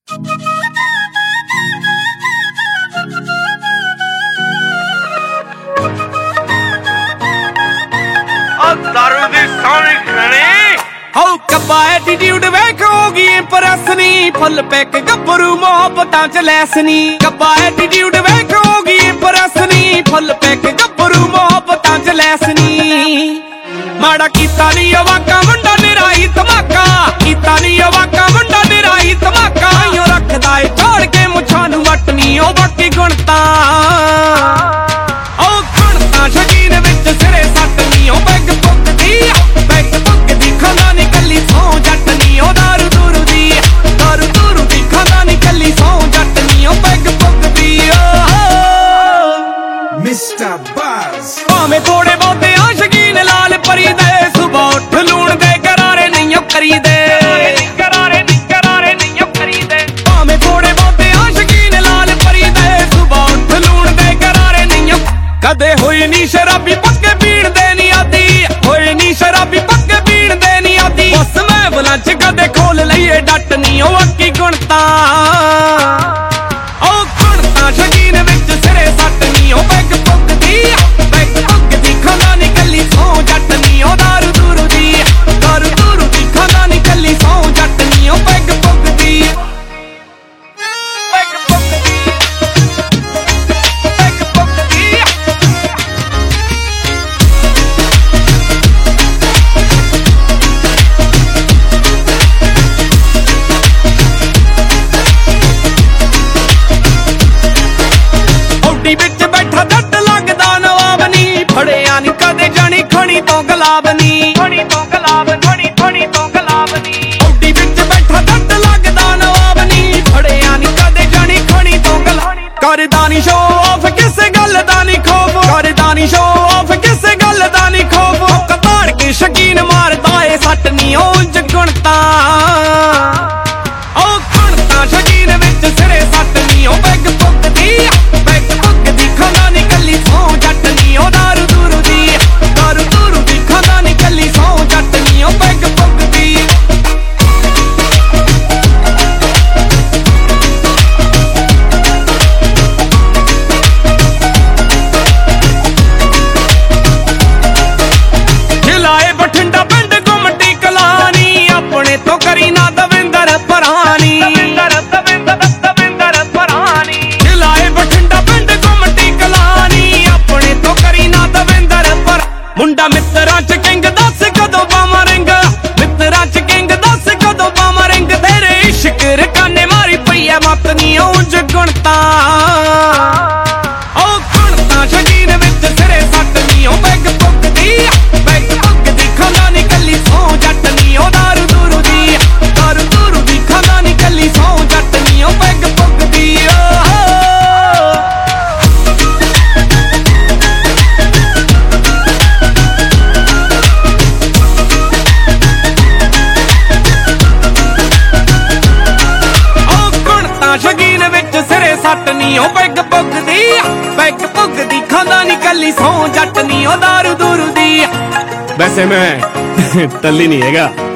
दारू दी सोनी खणी हो कब्बा एटीट्यूड वेख होगी इंप्रेस नी फुल पैक गब्बरू मोहब्बतां च लैस नी कब्बा एटीट्यूड वेख होगी इंप्रेस नी फुल पैक गब्बरू मोहब्बतां च लैस नी माड़ा कीता नी वाका मुंडा निराई धमाका कीता नी वाका मुंडा निराई धमाका यो रखदा ए छोड़ के मुछां नू वटनी ओ बाकी गुणता ओ गुणता शकीन विच सिरे सट नी ओ बैग पुगदी बैग पुगदी खाना नी कल्ली सौ जट नी ओ दारू दूरू दी खाना नी कल्ली सौ जट नी ओ बैग पुगदी Mr. Buzz भावें थोड़े बहुते आशकीन लाल परी दे सुबह उठ लूण दे करारे नहीं ओ करी दे भावें थोड़े बहुते आशकीन लाल परी दे सुबह उठ लूण दे करारे नहीं ओ कदे होई नी शराबी पक्के पीण दे नी आदी होई नी शराबी पक्के पीण दे नी आदी बस मैं बलंच कदे खोल लईए डट नी ओ अक्की गुणता ओ गुणता शकीन विच सिरे सट नी ओ बैग पुगदी खाना नी कल्ली सौ जट नी ओ दारू दूरू दी खाना नी कल्ली सौ जट नी ओ बैग पुगदी औडी विच बैठा जट लगदा नवाब नी फड़िया नी कदे जानी खणी तो गुलाब नी औडी विच बैठा जट लगदा नवाब नी फड़िया नी कदे जानी खणी तो गुलाब करदा नी शो ऑफ किसे गल दा नी खौफ करदा नी शो ऑफ किसे गल दा नी खौफ कताड़ के शकीन मारदा ए सट नी ओ गुणता ओ गुणता शकीन विच सिरे सट नी ओ बैग पुगदी खाना नी कल्ली सौ जट नी ओ दारू दूरू दी खाना नी कल्ली सौ जट नी ओ बैग पुगदी खिलाए बठिंडा पिंड गुमटी कलानी अपने तो करी ना दविंदर परानी खिलाए बठिंडा पिंड गुमटी कलानी अपने तो करी ना दविंदर पर मुंडा मित्तरां च किंग दस कदों पावां रिंग मित्तरां च किंग दस कदों पावां रिंग तेरे इश्क रकाने मारी पई ऐ मत नी ऊंज गुणता ओ गुणता शकीन विच सिरे सट नी ओ बैग पुगदी खाना नी कल्ली सौ जट नी ओ दारू दूरू दी खाना नी कल्ली सौ जट नी ओ बैग पुगदी शकीन विच सिरे सट नी ओ बैग पुगदी खाना नी कल्ली सौ जट नी ओ दारू दूरू दी वैसे मैं टल्ली नहीं हैगा।